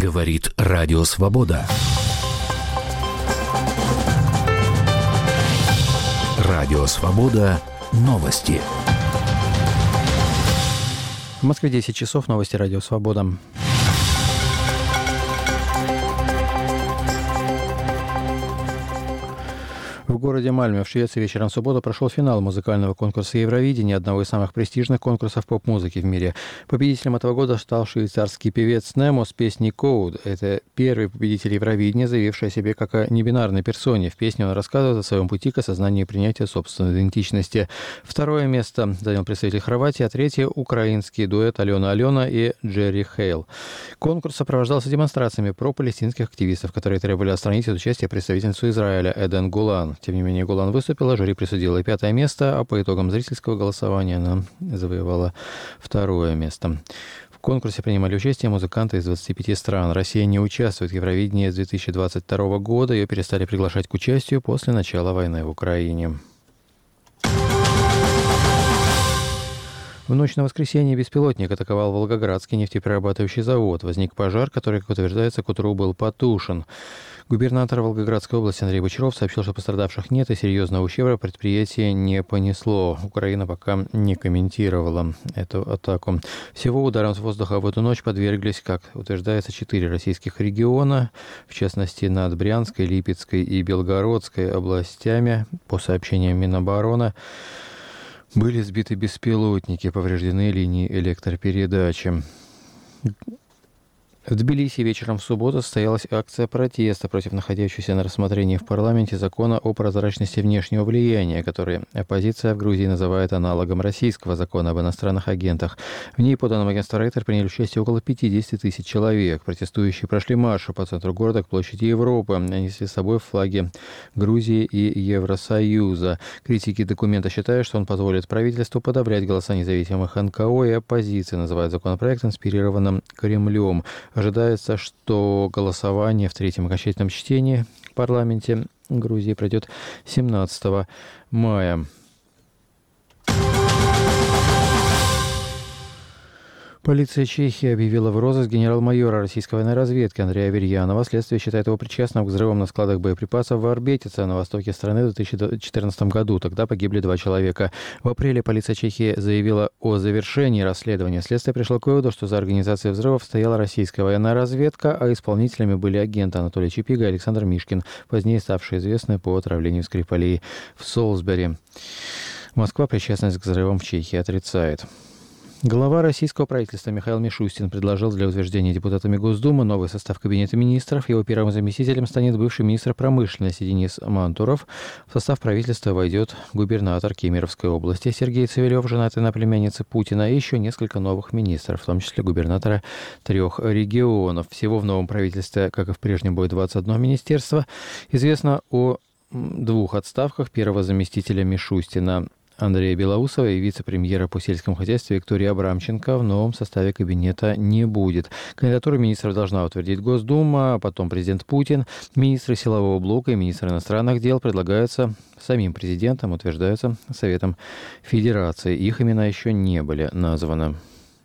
Говорит Радио Свобода. Радио Свобода. Новости. В Москве 10 часов. Новости Радио Свобода. В городе Мальме в Швеции вечером в субботу прошел финал музыкального конкурса Евровидения, одного из самых престижных конкурсов поп-музыки в мире. Победителем этого года стал швейцарский певец Немо с песней «Code». Это первый победитель Евровидения, заявивший о себе как о небинарной персоне. В песне он рассказывает о своем пути к осознанию и принятию собственной идентичности. Второе место занял представитель Хорватии, а третье – украинский дуэт Алена и Джерри Хейл. Конкурс сопровождался демонстрациями про-палестинских активистов, которые требовали отстранить от участия представительницу Израиля Эден Гулан. Тем не менее, Гулан выступила, жюри присудило 5-е место, а по итогам зрительского голосования она завоевала 2-е место. В конкурсе принимали участие музыканты из 25 стран. Россия не участвует в Евровидении с 2022 года. Ее перестали приглашать к участию после начала войны в Украине. В ночь на воскресенье беспилотник атаковал Волгоградский нефтеперерабатывающий завод. Возник пожар, который, как утверждается, к утру был потушен. Губернатор Волгоградской области Андрей Бочаров сообщил, что пострадавших нет и серьезного ущерба предприятие не понесло. Украина пока не комментировала эту атаку. Всего ударом с воздуха в эту ночь подверглись, как утверждается, 4 российских региона, в частности, над Брянской, Липецкой и Белгородской областями. По сообщениям Минобороны, были сбиты беспилотники, повреждены линии электропередачи. В Тбилиси вечером в субботу состоялась акция протеста против находящегося на рассмотрении в парламенте закона о прозрачности внешнего влияния, который оппозиция в Грузии называет аналогом российского закона об иностранных агентах. В ней, по данным агентства Reuters, приняли участие около 50 тысяч человек. Протестующие прошли марш по центру города к площади Европы. Они несли с собой флаги Грузии и Евросоюза. Критики документа считают, что он позволит правительству подавлять голоса независимых НКО и оппозиции, называют законопроект инспирированным Кремлем. Ожидается, что голосование в третьем окончательном чтении в парламенте Грузии пройдет 17 мая. Полиция Чехии объявила в розыск генерал-майора российской военной разведки Андрея Аверьянова. Следствие считает его причастным к взрывам на складах боеприпасов в Орбетице на востоке страны в 2014 году. Тогда погибли 2 человека. В апреле полиция Чехии заявила о завершении расследования. Следствие пришло к выводу, что за организацией взрывов стояла российская военная разведка, а исполнителями были агенты Анатолий Чипига и Александр Мишкин, позднее ставшие известны по отравлению Скрипалей в Солсбери. Москва причастность к взрывам в Чехии отрицает. Глава российского правительства Михаил Мишустин предложил для утверждения депутатами Госдумы новый состав Кабинета министров. Его первым заместителем станет бывший министр промышленности Денис Мантуров. В состав правительства войдет губернатор Кемеровской области Сергей Цивилев, женатый на племяннице Путина, и еще несколько новых министров, в том числе губернатора 3 регионов. Всего в новом правительстве, как и в прежнем, будет 21 министерство. Известно о 2 отставках первого заместителя Мишустина Андрея Белоусова и вице-премьера по сельскому хозяйству Виктории Абрамченко в новом составе кабинета не будет. Кандидатуру министров должна утвердить Госдума, а потом президент Путин. Министры силового блока и министры иностранных дел предлагаются самим президентом, утверждаются Советом Федерации. Их имена еще не были названы.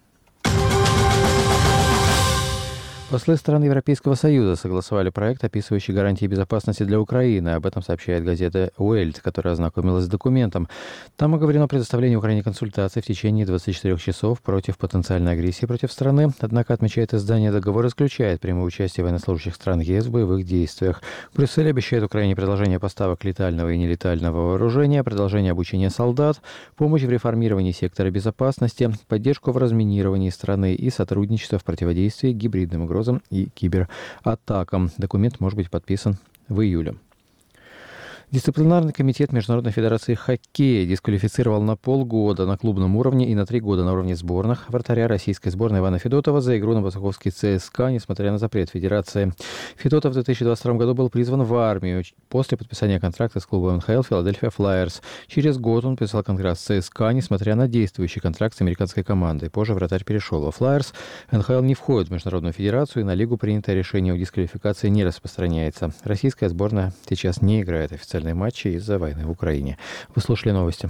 Послы стран Европейского Союза согласовали проект, описывающий гарантии безопасности для Украины. Об этом сообщает газета «Уэльт», которая ознакомилась с документом. Там оговорено предоставление Украине консультаций в течение 24 часов против потенциальной агрессии против страны. Однако, отмечает издание, договор исключает прямое участие военнослужащих стран ЕС в боевых действиях. Брюссель обещает Украине продолжение поставок летального и нелетального вооружения, продолжение обучения солдат, помощь в реформировании сектора безопасности, поддержку в разминировании страны и сотрудничество в противодействии гибридным угрозам и кибератакам. Документ может быть подписан в июле. Дисциплинарный комитет Международной федерации хоккея дисквалифицировал на полгода на клубном уровне и на 3 года на уровне сборных вратаря российской сборной Ивана Федотова за игру на Босаковский ЦСКА, несмотря на запрет Федерации. Федотов в 2022 году был призван в армию после подписания контракта с клубом НХЛ «Филадельфия Флайерс». Через год он подписал контракт с ЦСКА, несмотря на действующий контракт с американской командой. Позже вратарь перешел во Флайерс. НХЛ не входит в Международную федерацию, и на лигу принятое решение о дисквалификации не распространяется. Российская сборная сейчас не играет официально матчи из-за войны в Украине. Вы слушали новости.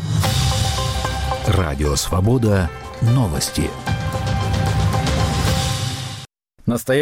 Радио Свобода. Новости.